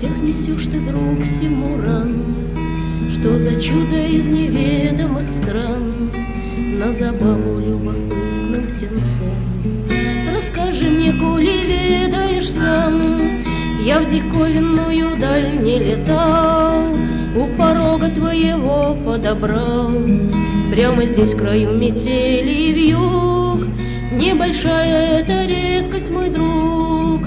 ладонях несешь ты, друг, всему рану. Что за чудо из неведомых стран на забаву любопытным птенцам? Расскажи мне, коли ведаешь сам. Я в диковинную даль не летал, у порога твоего подобрал. Прямо здесь, в краю метели вьюг, небольшая эта редкость, мой друг.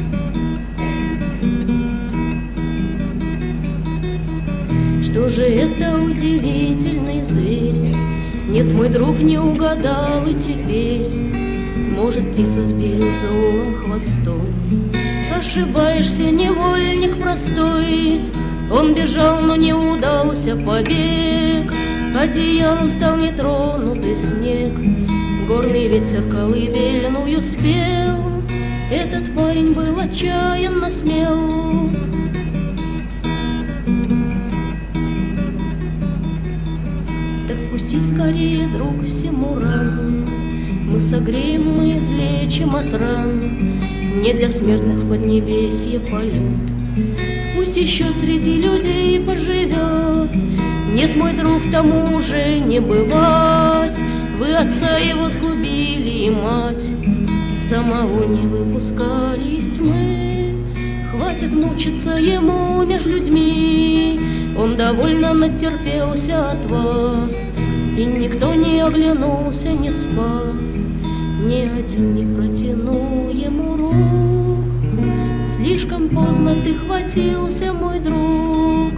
Что же это удивительный зверь? Нет, мой друг, не угадал и теперь. Может, птица с бирюзовым хвостом. Ошибаешься, невольник простой. Он бежал, но не удался побег. Одеялом стал нетронутый снег. Горный ветер колыбельную спел. Этот парень был отчаянно смел. Так спустись скорее, друг, всему рану. Мы согреем, мы излечим от ран. Не для смертных в поднебесье полет. Пусть еще среди людей поживет. Нет, мой друг, тому уже не бывать. Вы отца его сгубили и мать. Самого не выпускали из тьмы. Хватит мучиться ему меж людьми. Он довольно натерпелся от вас. И никто не оглянулся, не спас. Ни один не протянул ему рук. Слишком поздно ты хватился, мой друг.